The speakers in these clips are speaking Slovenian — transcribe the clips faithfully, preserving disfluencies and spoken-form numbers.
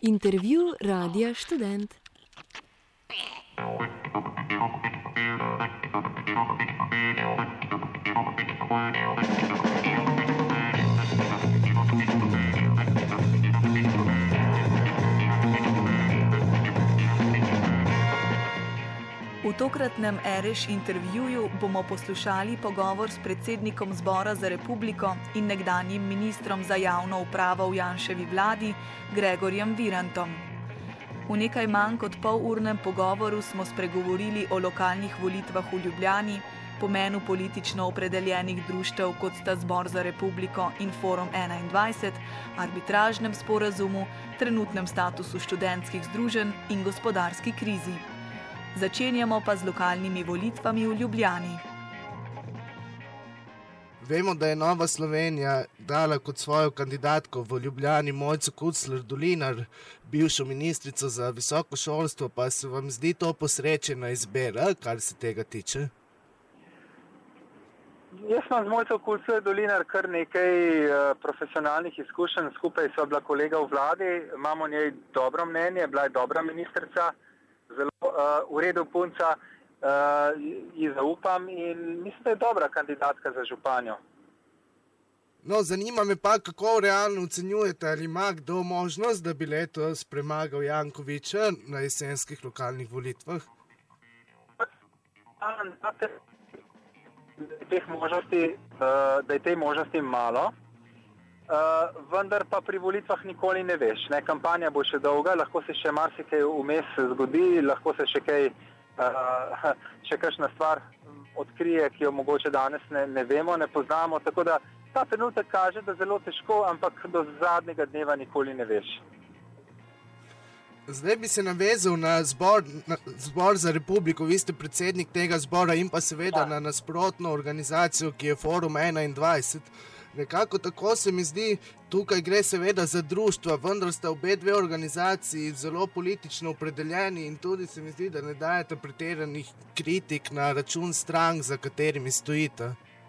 Intervju Radia Študent. V tokratnem Ereš intervjuju bomo poslušali pogovor s predsednikom Zbora za republiko in nekdanjim ministrom za javno upravo v Janševi vladi, Gregorjem Virantom. V nekaj manj kot polurnem pogovoru smo spregovorili o lokalnih volitvah v Ljubljani, pomenu politično opredeljenih društev, kot sta Zbor za republiko in Forum enaindvajset, arbitražnem sporazumu, trenutnem statusu študentskih združenj in gospodarski krizi. Začenjamo pa z lokalnimi volitvami v Ljubljani. Vemo, da je Nova Slovenija dala kot svojo kandidatko v Ljubljani Mojco Kucler-Dolinar, bivšo ministrico za visoko šolstvo, pa se vam zdi to posrečena izbira, kar se tega tiče? Jaz imam z Mojco Kucler-Dolinar kar nekaj uh, profesionalnih izkušenj, skupaj sva bila kolega v vladi, imamo njej dobro mnenje, bila je dobra ministrica, zelo uh, v redu punca, uh, ji zaupam in mislim, da je dobra kandidatka za županjo. No, zanima me pa, kako realno ocenjujete, ali ima kdo možnost, da bi letos premagal Jankovića na jesenskih lokalnih volitvah? Teh možnosti, uh, da je te možnosti malo. Uh, vendar pa pri volitvah nikoli ne veš. Ne? Kampanja bo še dolga, lahko se še marsikaj vmes zgodi, lahko se še kaj, uh, še kakšna stvar odkrije, ki jo mogoče danes ne, ne vemo, ne poznamo. Tako da ta trenutek kaže, da zelo težko, ampak do zadnjega dneva nikoli ne veš. Zdaj bi se navezal na zbor, na zbor za republiko, vi ste predsednik tega zbora in pa seveda ja. na nasprotno organizacijo, ki je Forum enaindvajset. Nekako tako se mi zdi, tukaj gre seveda za društva, vendar sta obe dve organizaciji zelo politično opredeljeni in tudi se mi zdi, da ne dajete pretiranih kritik na račun strank, za katerimi stojite.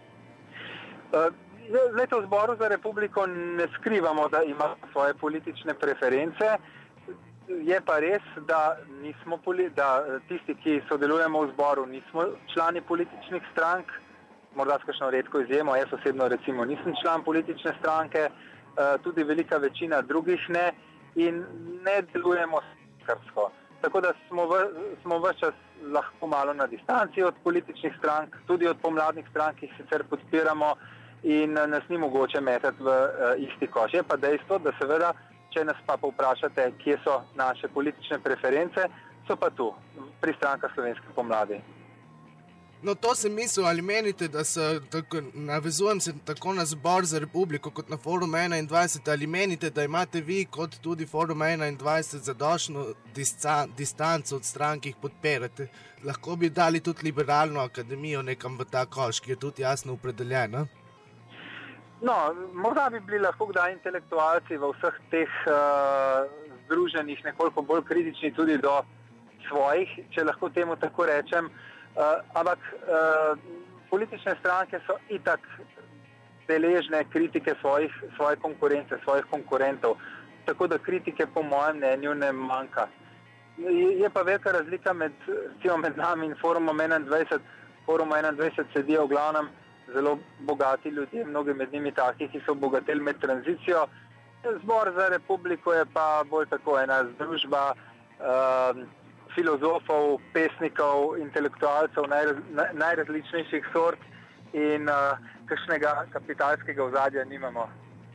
Zdaj, v Zboru za republiko ne skrivamo, da ima svoje politične preference. Je pa res, da, nismo, da tisti, ki sodelujemo v zboru, nismo člani političnih strank, morda s kakšno redko izjemo, jaz osebno recimo nisem član politične stranke, tudi velika večina drugih ne in ne delujemo strankarsko. Tako da smo, v, smo vse čas lahko malo na distanci od političnih strank, tudi od pomladnih strank, ki jih sicer podpiramo in nas ni mogoče metati v isti koš. Je pa dejstvo, da seveda, če nas pa povprašate, kje so naše politične preference, so pa tu, pri strankah Slovenske pomladi. No, to sem mislil, ali menite, da se, tako, navezujem se tako na Zbor za republiko kot na Forum enaindvajset, ali menite, da imate vi kot tudi Forum enaindvajset zadošno distanco od strank, ki jih podpirate? Lahko bi dali tudi liberalno akademijo nekam v ta koš, ki je tudi jasno opredeljena? No, morda bi bili lahko kdaj intelektualci v vseh teh uh, združenjih nekoliko bolj kritični tudi do svojih, če lahko temu tako rečem. Uh, ampak uh, politične stranke so itak deležne kritike svojih, svoje konkurence, svojih konkurentov. Tako da kritike po mojem mnenju ne manjka. Je, je pa velika razlika med, med nami in Forumom enaindvajset. Forum enaindvajset sedijo v glavnem zelo bogati ljudje, mnogi med njimi taki, ki so obogateli med tranzicijo. Zbor za republiko je pa bolj tako ena združba uh, filozofov, pesnikov, intelektualcev najraz, najrazličnejših sort in uh, kakšnega kapitalskega ozadja nimamo.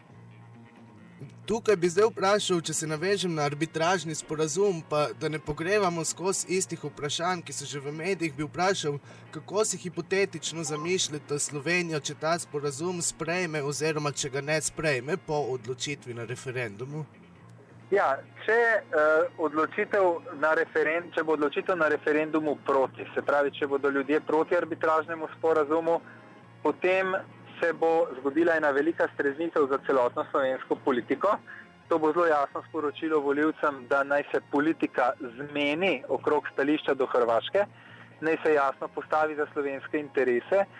Tukaj bi zdaj vprašal, če se navežem na arbitražni sporazum, pa da ne pogrevamo skozi istih vprašanj, ki so že v medijih, bi vprašal, kako si hipotetično zamišljate Slovenijo, če ta sporazum sprejme oziroma če ga ne sprejme po odločitvi na referendumu? Ja, če, uh, odločitev na referen- če bo odločitev na referendumu proti, se pravi, če bodo ljudje proti arbitražnemu sporazumu, potem se bo zgodila ena velika streznitev za celotno slovensko politiko. To bo zelo jasno sporočilo volivcem, da naj se politika zmeni okrog stališča do Hrvaške, naj se jasno postavi za slovenske interese,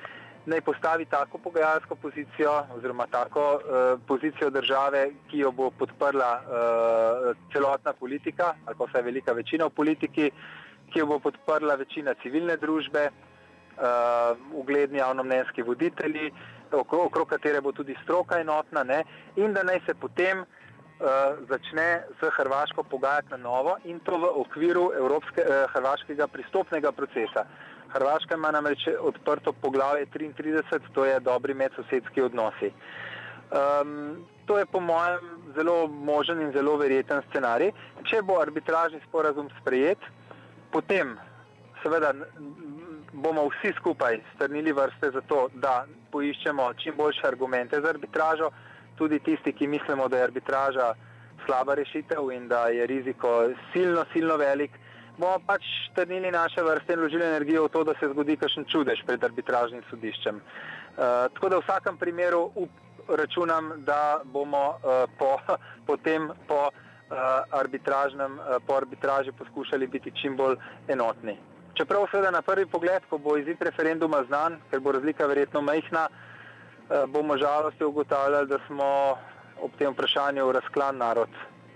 naj postavi tako pogajalsko pozicijo oziroma tako uh, pozicijo države, ki jo bo podprla uh, celotna politika ali pa vsaj velika večina v politiki, ki jo bo podprla večina civilne družbe, uh, ugledni javnomnenjski voditelji, okrog, okrog katere bo tudi stroka enotna, ne, in da naj se potem uh, začne z Hrvaško pogajati na novo in to v okviru evropske, uh, hrvaškega pristopnega procesa. Hrvaška ima namreč odprto poglavje triintrideset, to je dobri medsosedski odnosi. Um, to je po mojem zelo možen in zelo verjeten scenarij. Če bo arbitražni sporazum sprejet, potem seveda bomo vsi skupaj strnili vrste za to, da poiščemo čim boljše argumente za arbitražo, tudi tisti, ki mislimo, da je arbitraža slaba rešitev in da je riziko silno, silno velik, bomo pač strnili naše vrste in vložili energijo v to, da se zgodi kakšen čudež pred arbitražnim sodiščem. Uh, tako da v vsakem primeru up, računam, da bomo uh, po, potem po, uh, arbitražnem, uh, po arbitraži poskušali biti čim bolj enotni. Čeprav seveda na prvi pogled, ko bo izid referenduma znan, ker bo razlika verjetno majhna, uh, bomo žalosti ugotavljali, da smo ob tem vprašanju razklan narod.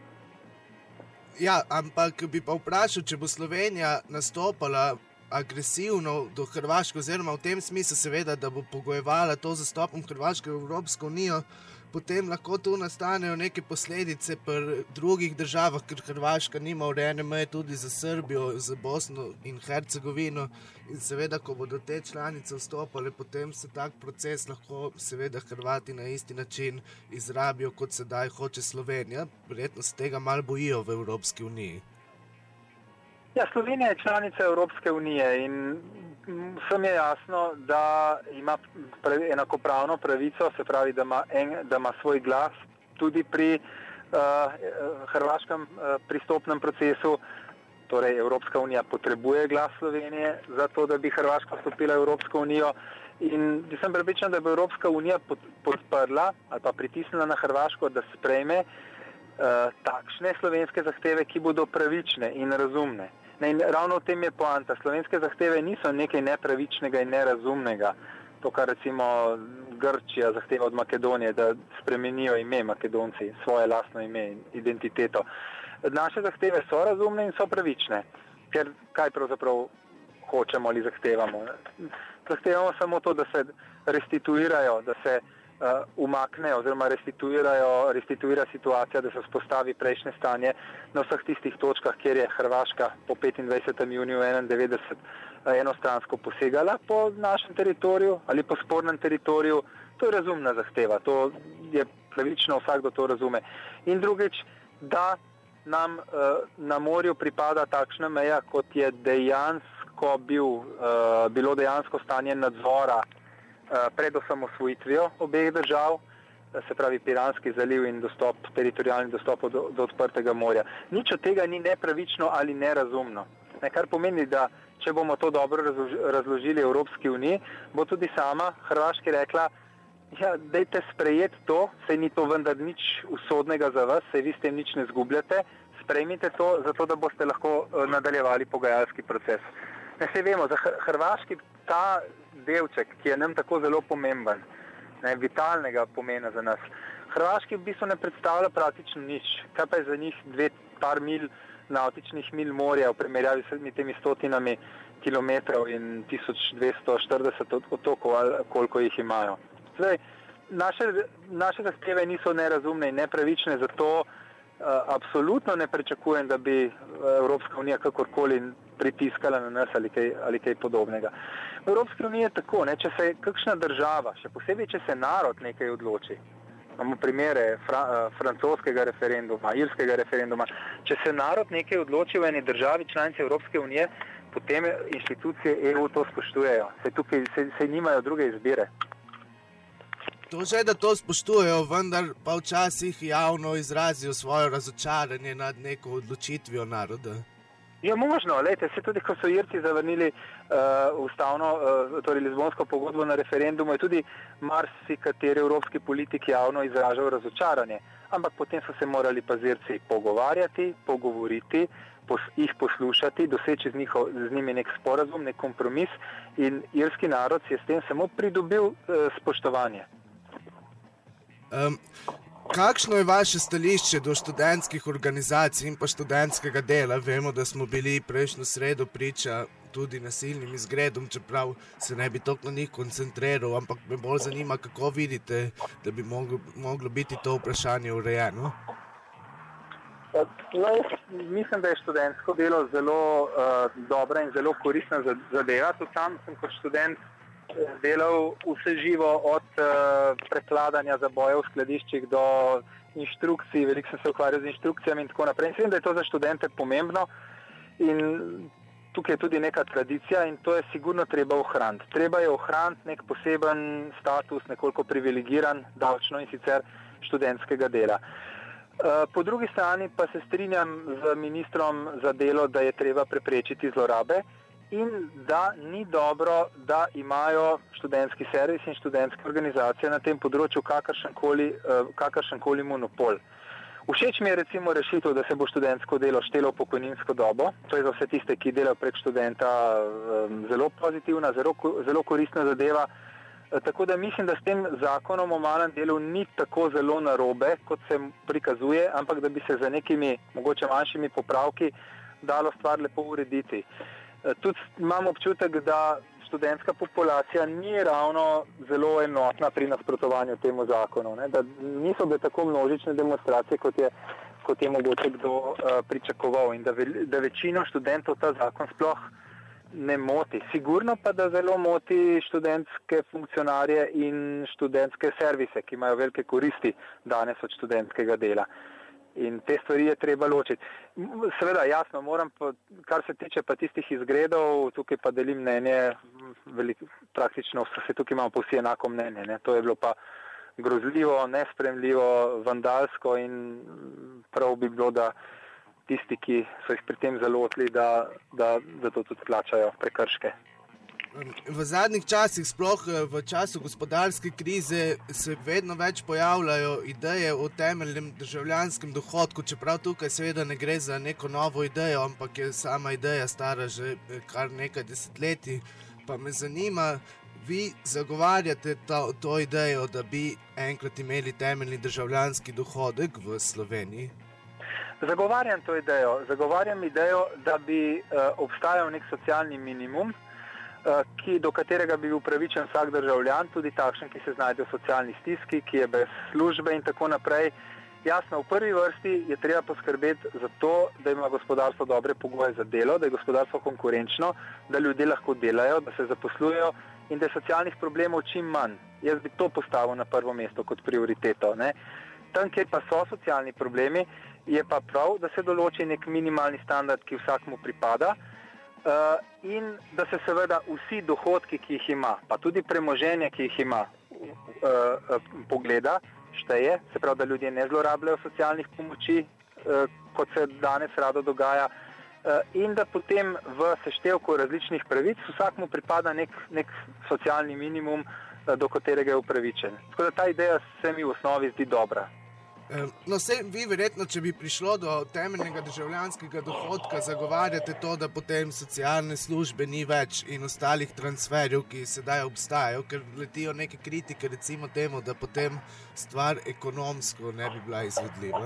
Ja, ampak bi pa vprašal, če bo Slovenija nastopala agresivno do Hrvaške, oziroma v tem smislu seveda, da bo pogojevala to z zastopom Hrvaške v Evropsko unijo, potem lahko tu nastanejo neke posledice pri drugih državah, ker Hrvaška nima urejene meje tudi za Srbijo, za Bosno in Hercegovino. In seveda, ko bodo te članice vstopale, potem se tak proces lahko seveda Hrvati na isti način izrabijo, kot sedaj hoče Slovenija. Verjetno se tega malo bojijo v Evropski uniji. Ja, Slovenija je članica Evropske unije in vsem je jasno, da ima enakopravno pravico, se pravi, da ima, en, da ima svoj glas tudi pri uh, hrvaškem uh, pristopnem procesu. Torej, Evropska unija potrebuje glas Slovenije za to, da bi Hrvaška vstopila v Evropsko unijo. In sem prepričan, da bo Evropska unija podprla ali pa pritisnila na Hrvaško, da sprejme uh, takšne slovenske zahteve, ki bodo pravične in razumne. In ravno v tem je poanta. Slovenske zahteve niso nekaj nepravičnega in nerazumnega. To, kar recimo Grčija zahteva od Makedonije, da spremenijo ime Makedonci, svoje lastno ime in identiteto. Naše zahteve so razumne in so pravične. Ker kaj pravzaprav hočemo ali zahtevamo? Zahtevamo samo to, da se restituirajo, da se uh, umakne oziroma restituirajo, restituira situacija, da se vzpostavi prejšnje stanje na vseh tistih točkah, kjer je Hrvaška po petindvajsetem juniju enaindevetdeset enostransko posegala po našem teritoriju ali po spornem teritoriju. To je razumna zahteva, to je pravično, vsakdo to razume. In drugič, da nam uh, na morju pripada takšna meja, kot je dejansko bil, uh, bilo dejansko stanje nadzora uh, pred osamosvojitvijo obeh držav, se pravi Piranski zaliv in dostop, teritorijalni dostop do, do odprtega morja. Nič od tega ni nepravično ali nerazumno. Ne, kar pomeni, da če bomo to dobro razložili Evropski uniji, bo tudi sama Hrvaški rekla, ja, dajte sprejeti to, sej ni to vendar nič usodnega za vas, sej vi s tem nič ne zgubljate, sprejmite to, zato da boste lahko nadaljevali pogajalski proces. Ne, sej vemo, za Hrvaški ta delček, ki je nam tako zelo pomemben, ne, vitalnega pomena za nas, Hrvaški v bistvu ne predstavlja praktično nič. Kaj pa je za njih dve par mil nautičnih mil morja v primerjavi s temi stotinami kilometrov in tisoč dvesto štirideset otokov, koliko jih imajo. Zdaj, naše, naše zahteve niso nerazumne in nepravične, zato uh, absolutno ne pričakujem, da bi Evropska unija kakorkoli pritiskala na nas ali kaj, ali kaj podobnega. V Evropski uniji je tako, ne, če se kakšna država, še posebej, če se narod nekaj odloči, imamo primere fra, francoskega referenduma, irskega referenduma, če se narod nekaj odloči v eni državi članici Evropske unije, potem inštitucije E U to spoštujejo. Se tukaj se, se nimajo druge izbire. To že, da to spoštujejo, vendar pa včasih javno izrazijo svoje razočaranje nad neko odločitvijo naroda. Je možno, lejte, se tudi, ko so Irci zavrnili uh, ustavno, uh, torej Lizbonsko pogodbo na referendumu, je tudi marsikateri evropski politik javno izražal razočaranje. Ampak potem so se morali pa z Irci pogovarjati, pogovoriti, pos, jih poslušati, doseči z, njiho, z njimi nek sporazum, nek kompromis in irski narod si je s tem samo pridobil uh, spoštovanje. Um, kakšno je vaše stališče do študentskih organizacij in pa študentskega dela? Vemo, da smo bili prejšnjo sredo priča tudi nasilnim izgredom, čeprav se ne bi toliko na njih koncentriral, ampak me bolj zanima, kako vidite, da bi moglo, moglo biti to vprašanje urejeno. No, mislim, da je študentsko delo zelo uh, dobra in zelo koristna zadeva. Tudi sam sem kot študent delal vse živo od uh, prekladanja zabojev v skladiščih do inštrukcij, veliko sem se ukvarjal z inštrukcijami in tako naprej. Mislim, da je to za študente pomembno in tukaj je tudi neka tradicija in to je sigurno treba ohraniti. Treba je ohraniti nek poseben status, nekoliko privilegiran, davčno in sicer študentskega dela. Po drugi strani pa se strinjam z ministrom za delo, da je treba preprečiti zlorabe in da ni dobro, da imajo študentski servis in študentske organizacije na tem področju kakršenkoli, kakršenkoli monopol. Všeč mi je recimo rešitev, da se bo študentsko delo štelo v pokojninsko dobo. To je za vse tiste, ki delajo prek študenta, zelo pozitivna, zelo, zelo koristna zadeva. Tako da mislim, da s tem zakonom o malem delu ni tako zelo narobe, kot se prikazuje, ampak da bi se za nekimi mogoče manjšimi popravki dalo stvar lepo urediti. Tudi imam občutek, da študentska populacija ni ravno zelo enotna pri nasprotovanju temu zakonu, ne? Da niso bile tako množične demonstracije, kot je, kot je mogoče kdo uh, pričakoval in da, ve, da večino študentov ta zakon sploh ne moti. Sigurno pa, da zelo moti študentske funkcionarje in študentske servise, ki imajo velike koristi danes od študentskega dela. In te stvari je treba ločiti. Seveda, jasno, moram pa, kar se tiče pa tistih izgredov, tukaj pa delim mnenje, veliko, praktično vse tukaj imamo pa vsi enako mnenje. Ne? To je bilo pa grozljivo, nespremljivo, vandalsko in prav bi bilo, da tisti, ki so jih pri tem zalotili, da, da, da to tudi plačajo prekrške. V zadnjih časih, sploh v času gospodarske krize, se vedno več pojavljajo ideje o temeljnem državljanskem dohodku, čeprav tukaj seveda ne gre za neko novo idejo, ampak je sama ideja stara že kar nekaj desetletij. Pa me zanima, vi zagovarjate to, to idejo, da bi enkrat imeli temeljni državljanski dohodek v Sloveniji? Zagovarjam to idejo. Zagovarjam idejo, da bi uh, obstajal nek socialni minimum, Ki, do katerega bi bil upravičen vsak državljan, tudi takšen, ki se znajde v socialni stiski, ki je brez službe in tako naprej. Jasno, v prvi vrsti je treba poskrbeti za to, da ima gospodarstvo dobre pogoje za delo, da je gospodarstvo konkurenčno, da ljudje lahko delajo, da se zaposlujejo in da je socialnih problemov čim manj. Jaz bi to postavil na prvo mesto kot prioriteto. Ne? Tam, kjer pa so socialni problemi, je pa prav, da se določi nek minimalni standard, ki vsakmu pripada, Uh, in da se seveda vsi dohodki, ki jih ima, pa tudi premoženje, ki jih ima, uh, uh, pogleda, šteje, se pravi, da ljudje ne zlorabljajo socialnih pomoči, uh, kot se danes rado dogaja, uh, in da potem v seštevku različnih pravic vsakmu pripada nek, nek socialni minimum, uh, do katerega je upravičen. Tako da ta ideja se mi v osnovi zdi dobra. No, vse vi verjetno, če bi prišlo do temeljnega državljanskega dohodka, zagovarjate to, da potem socialne službe ni več in ostalih transferjev, ki sedaj obstajajo, ker letijo neke kritike, recimo temu, da potem stvar ekonomsko ne bi bila izvedljiva.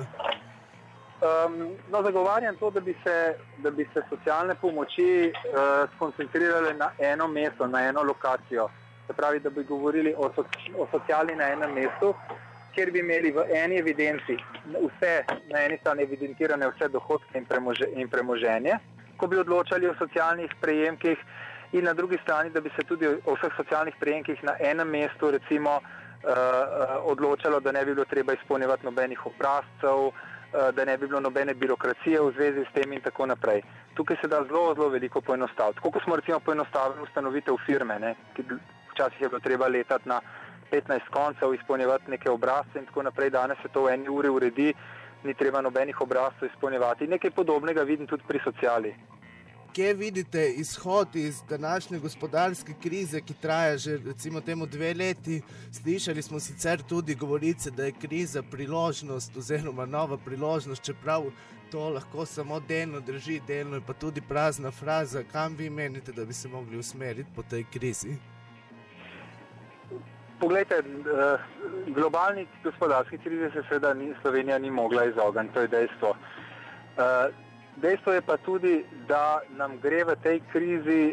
Um, no, zagovarjam to, da bi se, da bi se socialne pomoči uh, skoncentrirale na eno mesto, na eno lokacijo. Se pravi, da bi govorili o, soci, o sociali na enem mestu, kjer bi imeli v eni evidenci vse, na eni strani evidentirane vse dohodke in, premože, in premoženje, ko bi odločali o socialnih prejemkih in na drugi strani, da bi se tudi o vseh socialnih prejemkih na enem mestu recimo uh, odločalo, da ne bi bilo treba izpolnjevati nobenih obrazcev, uh, da ne bi bilo nobene birokracije v zvezi s tem in tako naprej. Tukaj se da zelo, zelo veliko poenostaviti. Tako kot smo recimo poenostavili ustanovitev firme, ne, ki včasih je bilo treba letati na petnajst koncev, izpolnjevati neke obrazce in tako naprej. Danes se to v eni uri uredi, ni treba nobenih obrazcev izpolnjevati. Nekaj podobnega vidim tudi pri sociali. kje vidite izhod iz današnje gospodarske krize, ki traja že recimo temu dve leti? Slišali smo sicer tudi govorice, da je kriza priložnost oziroma nova priložnost, čeprav to lahko samo delno drži, delno je pa tudi prazna fraza. Kam vi menite, da bi se mogli usmeriti po tej krizi? Poglejte, globalni gospodarski krizi se seveda Slovenija ni mogla izogniti, to je dejstvo. Dejstvo je pa tudi, da nam gre v tej krizi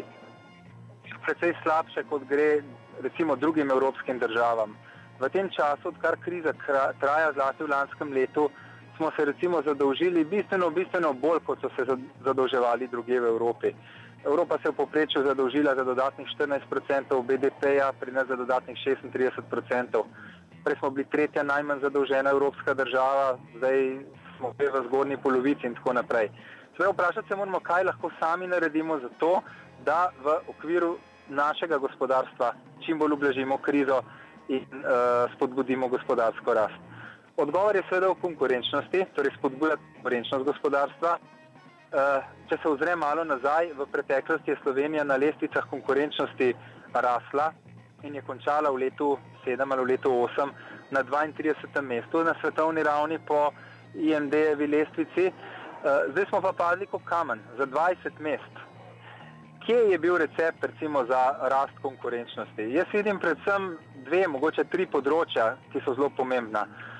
precej slabše, kot gre recimo drugim evropskim državam. V tem času, odkar kriza traja zlasti v lanskem letu, smo se recimo zadolžili bistveno, bistveno bolj, kot so se zadolževali druge v Evropi. Evropa se je v povprečju zadolžila za dodatnih štirinajst procentov B D P-ja, pri nas za dodatnih šestintrideset procentov. Prej smo bili tretja najmanj zadolžena evropska država, zdaj smo v zgornji polovici in tako naprej. Sve vprašati se moramo, kaj lahko sami naredimo za to, da v okviru našega gospodarstva čim bolj ublažimo krizo in uh, spodbudimo gospodarsko rast. Odgovor je seveda v konkurenčnosti, torej spodbujati konkurenčnost gospodarstva. Uh, če se ozre malo nazaj, v preteklosti je Slovenija na lestvicah konkurenčnosti rasla in je končala v letu sedem ali v letu osem na dvaintridesetem mestu na svetovni ravni po I M D-jevi lestvici. Zdaj smo pa padli kot kamen za dvajset mest. Kje je bil recept recimo za rast konkurenčnosti? Jaz vidim predvsem dve, mogoče tri področja, ki so zelo pomembna.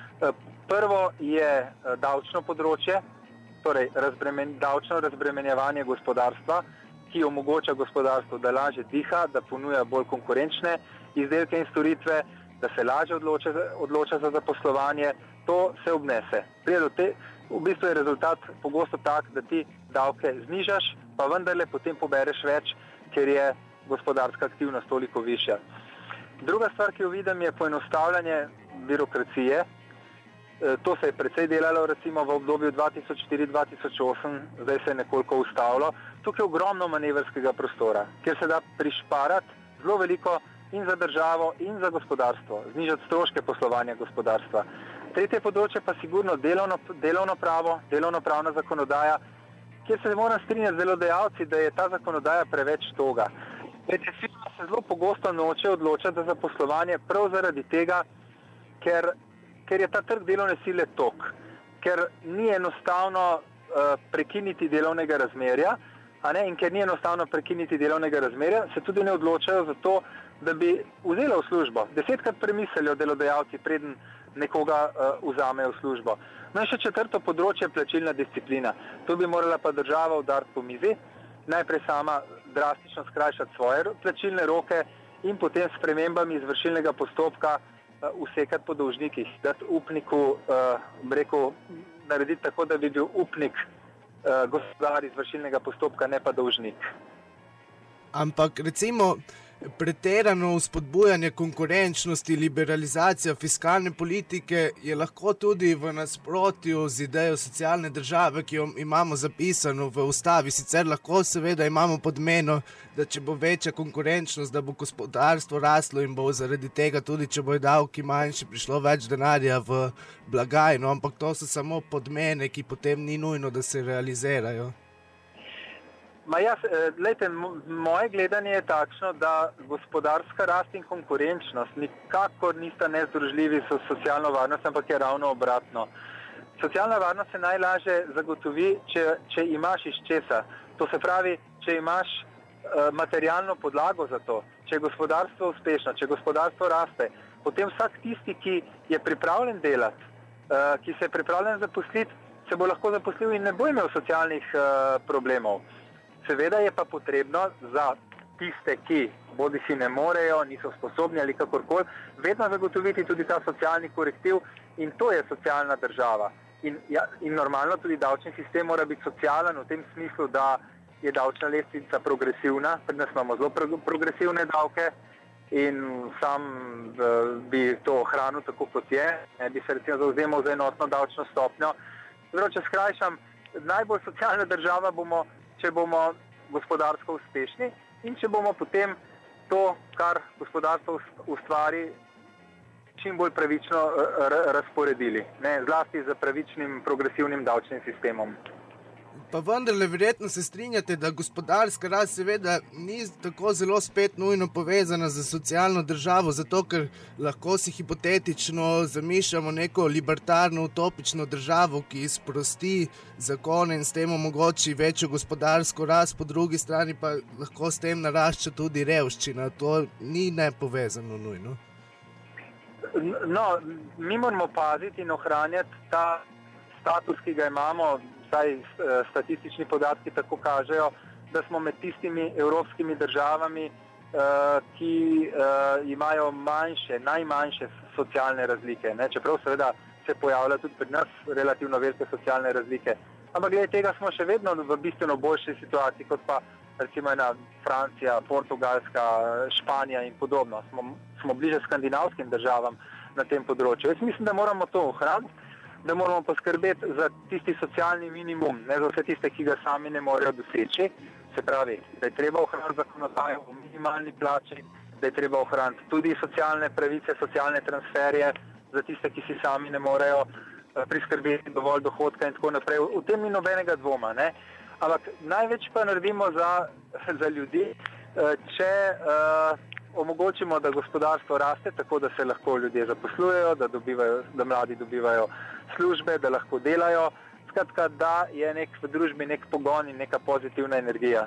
Prvo je davčno področje, torej razbremen, davčno razbremenjevanje gospodarstva, ki omogoča gospodarstvu, da lažje diha, da ponuja bolj konkurenčne izdelke in storitve, da se lažje odloča, odloča za zaposlovanje. To se obnese. Prije do te, v bistvu je rezultat pogosto tak, da ti davke znižaš, pa vendarle potem pobereš več, ker je gospodarska aktivnost toliko višja. Druga stvar, ki jo vidim, je poenostavljanje birokracije. E, to se je precej delalo recimo v obdobju dva tisoč štiri do dva tisoč osem, zdaj se je nekoliko ustavilo. Tukaj je ogromno manevrskega prostora, kjer se da prišparati zelo veliko in za državo in za gospodarstvo, znižati stroške poslovanja gospodarstva. Tretje področje pa sigurno delovno, delovno pravo, delovno pravna zakonodaja, kjer se moram strinjati z delodajalci, da je ta zakonodaja preveč toga. Recesija se zelo pogosto noče odločati za zaposlovanje prav zaradi tega, ker, ker je ta trg delovne sile tok, ker ni enostavno uh, prekiniti delovnega razmerja, a ne, in ker ni enostavno prekiniti delovnega razmerja, se tudi ne odločajo za to, da bi vzela v službo. Desetkrat premislijo delodajalci, preden nekoga uh, vzamejo v službo. No in še četrto področje, plačilna disciplina. Tu bi morala pa država udariti po mizi, najprej sama drastično skrajšati svoje plačilne roke in potem s spremembami izvršilnega postopka uh, usekati po dolžnikih, dati upniku, uh, rekel, narediti tako, da bi bil upnik uh, gospodar izvršilnega postopka, ne pa dolžnik. Ampak recimo pretirano vzpodbujanje konkurenčnosti, liberalizacija fiskalne politike je lahko tudi v nasprotju z idejo socialne države, ki jo imamo zapisano v ustavi. Sicer lahko seveda imamo podmeno, da če bo večja konkurenčnost, da bo gospodarstvo raslo in bo zaradi tega tudi, če bo davki manjši, prišlo več denarja v blagajno, ampak to so samo podmene, ki potem ni nujno, da se realizirajo. Ma jaz, lejte, moje gledanje je takšno, da gospodarska rast in konkurenčnost nikakor nista nezdružljivi s socialno varnost, ampak je ravno obratno. Socialna varnost se najlažje zagotovi, če, če imaš iz česa. To se pravi, če imaš uh, materialno podlago za to, če je gospodarstvo uspešno, če gospodarstvo raste, potem vsak tisti, ki je pripravljen delati, uh, ki se je pripravljen zaposliti, se bo lahko zaposlil in ne bo imel socialnih uh, problemov. Seveda je pa potrebno za tiste, ki bodi si ne morejo, niso sposobni ali kakorkoli, vedno zagotoviti tudi ta socialni korektiv in to je socialna država. In, ja, in normalno tudi davčni sistem mora biti socialen v tem smislu, da je davčna lestvica progresivna, pri nas imamo zelo pro, progresivne davke in sam uh, bi to ohranil tako kot je, ne bi se recimo zavzemal za enotno davčno stopnjo. Zdaj, če skrajšam, najbolj socialna država bomo, če bomo gospodarsko uspešni in če bomo potem to, kar gospodarstvo ustvari, čim bolj pravično razporedili, ne, zlasti z pravičnim progresivnim davčnim sistemom. Pa vendarle verjetno se strinjate, da gospodarska rast seveda ni tako zelo spet nujno povezana z socialno državo, zato ker lahko si hipotetično zamišljamo neko libertarno, utopično državo, ki sprosti zakone in s tem omogoči večjo gospodarsko rast, po drugi strani pa lahko s tem narašča tudi revščina. To ni nepovezano nujno. No, mi moramo paziti in ohranjati ta status, ki ga imamo. Saj statistični podatki tako kažejo, da smo med tistimi evropskimi državami, ki imajo manjše, najmanjše socialne razlike. Ne? Čeprav seveda se pojavlja tudi pri nas relativno velike socialne razlike. Ampak glede tega smo še vedno v bistveno boljši situaciji, kot pa recimo ena Francija, Portugalska, Španija in podobno. Smo, smo bliže skandinavskim državam na tem področju. Jaz mislim, da moramo to ohraniti, da moramo poskrbeti za tisti socialni minimum, ne za vse tiste, ki ga sami ne morejo doseči. Se pravi, da je treba ohraniti zakonodajo o minimalni plači, da je treba ohraniti tudi socialne pravice, socialne transferje za tiste, ki si sami ne morejo priskrbeti dovolj dohodka in tako naprej. V tem ni nobenega dvoma, ne? Ampak največ pa naredimo za, za ljudi, če uh, omogočimo, da gospodarstvo raste, tako da se lahko ljudje zaposlujejo, da, dobivajo, da mladi dobivajo službe, da lahko delajo. Skratka, da je nek v družbi nek pogon in neka pozitivna energija.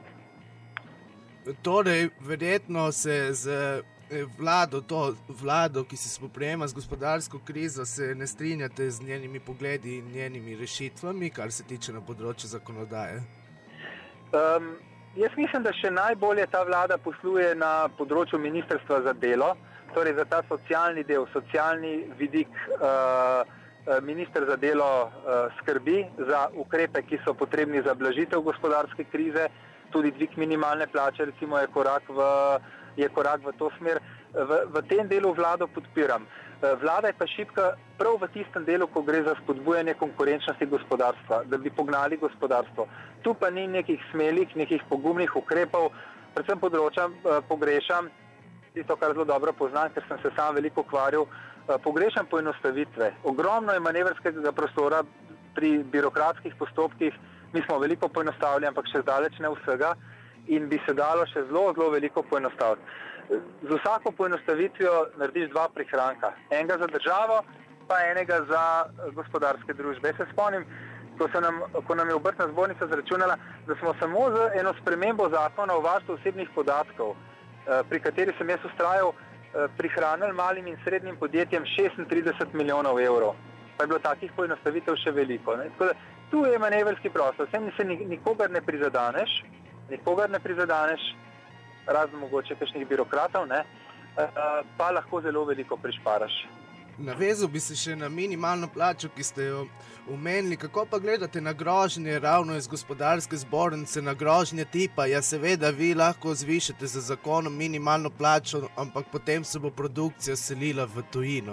Torej, verjetno se z vlado, to vlado, ki se spoprijema z gospodarsko krizo, se ne strinjate z njenimi pogledi in njenimi rešitvami, kar se tiče na področju zakonodaje? Um, Jaz mislim, da še najbolje ta vlada posluje na področju ministrstva za delo, torej za ta socialni del, socialni vidik. Uh, minister za delo uh, skrbi za ukrepe, ki so potrebni za blažitev gospodarske krize, tudi dvig minimalne plače, recimo je korak v, je korak v to smer. V, v tem delu vlado podpiram. Uh, vlada je pa šibka prav v tistem delu, ko gre za spodbujanje konkurenčnosti gospodarstva, da bi pognali gospodarstvo. Tu pa ni nekih smelih, nekih pogumnih ukrepov, predvsem področja uh, pogrešam, tisto, kar zelo dobro poznam, ker sem se sam veliko ukvarjal, uh, pogrešam poenostavitve. Ogromno je manevrskega prostora pri birokratskih postopkih, mi smo veliko poenostavili, ampak še zdaleč ne vsega in bi se dalo še zelo, zelo veliko poenostaviti. Z vsako poenostavitvijo narediš dva prihranka. Enega za državo, pa enega za gospodarske družbe. Jaz se spomnim, ko, se nam, ko nam je obrtna zbornica zračunala, da smo samo z eno spremembo zakona o varstvu osebnih podatkov, pri kateri sem jaz ustrajal, prihranili malim in srednjim podjetjem šestintrideset milijonov evrov. Pa je bilo takih poenostavitev še veliko. Ne? Tako da, tu je manevrski prostor. Vsem se nikogar ne prizadaneš, nikogar ne prizadaneš, razen mogoče kakšnih birokratov, ne, pa lahko zelo veliko prišparaš. Navezal bi se še na minimalno plačo, ki ste jo omenili. Kako pa gledate na grožnje ravno iz gospodarske zbornice, na grožnje tipa, ja seveda vi lahko zvišate za zakonom minimalno plačo, ampak potem se bo produkcija selila v tujino?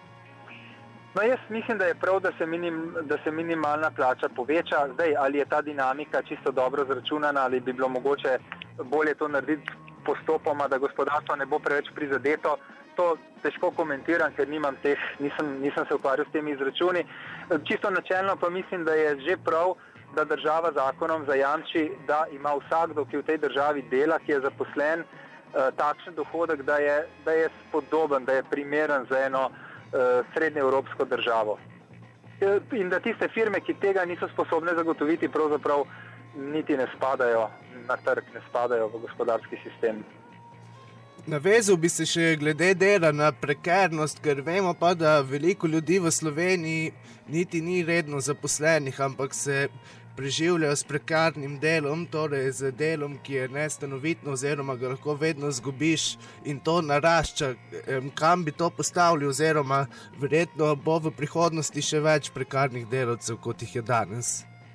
No, jaz mislim, da je prav, da se, minim, da se minimalna plača poveča. Zdaj, ali je ta dinamika čisto dobro zračunana, ali bi bilo mogoče bolje to narediti postopoma, da gospodarstvo ne bo preveč prizadeto. To težko komentiram, ker nimam teh, nisem, nisem se ukvarjal s temi izračuni. Čisto načelno pa mislim, da je že prav, da država zakonom zajamči, da ima vsakdo, ki v tej državi dela, ki je zaposlen, takšen dohodek, da je, da je spodoben, da je primeren za eno srednjeevropsko državo. In da tiste firme, ki tega niso sposobne zagotoviti, pravzaprav niti ne spadajo na trg, ne spadajo v gospodarski sistem. Navezal bi se še glede dela na prekernost, ker vemo pa, da veliko ljudi v Sloveniji niti ni redno zaposlenih, ampak se preživljajo s prekarnim delom, torej z delom, ki je nestanovitno oziroma ga lahko vedno zgubiš in to narašča. Kam bi to postavili oziroma verjetno bo v prihodnosti še več prekarnih delavcev, kot jih je danes?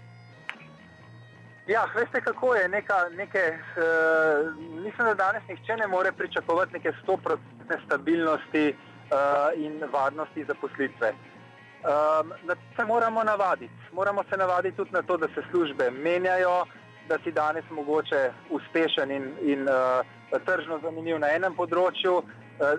Ja, veste kako je, neka, neke, uh, mislim, da danes nihče ne more pričakovati neke sto procentne stabilnosti uh, in varnosti zaposlitve. Um, na to se moramo navaditi. Moramo se navaditi tudi na to, da se službe menjajo, da si danes mogoče uspešen in, in uh, tržno zanimiv na enem področju, uh,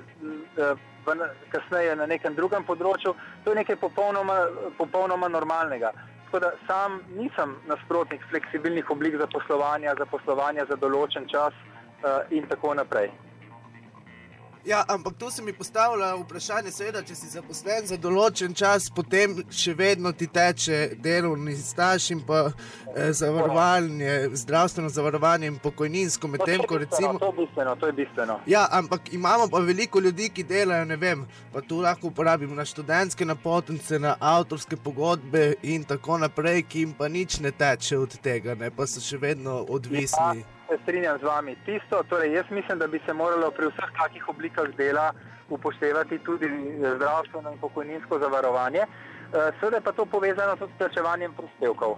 uh, kasneje na nekem drugem področju. To je nekaj popolnoma, popolnoma normalnega. Tako da sam nisem nasprotnik fleksibilnih oblik zaposlovanja, zaposlovanja za določen čas uh, in tako naprej. Ja, ampak tu se mi postavlja vprašanje, seveda, če si zaposlen za določen čas, potem še vedno ti teče delovni staž in pa eh, zavarovanje, zdravstveno zavarovanje in pokojninsko, medtem ko recimo... To je bistveno, to je bistveno. Ja, ampak imamo pa veliko ljudi, ki delajo, ne vem, pa tu lahko uporabimo na študentske napotnice, na avtorske pogodbe in tako naprej, ki jim pa nič ne teče od tega, ne, pa so še vedno odvisni. Ja. Se strinjam z vami. Tisto, torej jaz mislim, da bi se moralo pri vseh takih oblikah dela upoštevati tudi zdravstveno in pokojninsko zavarovanje. Seveda pa to povezano tudi s plačevanjem prispevkov.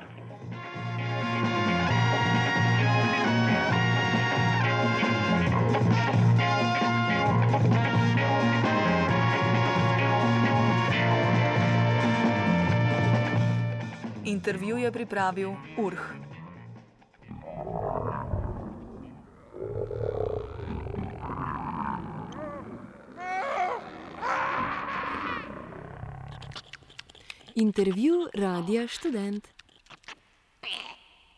Intervju je pripravil Urh. Intervju Radia Študent.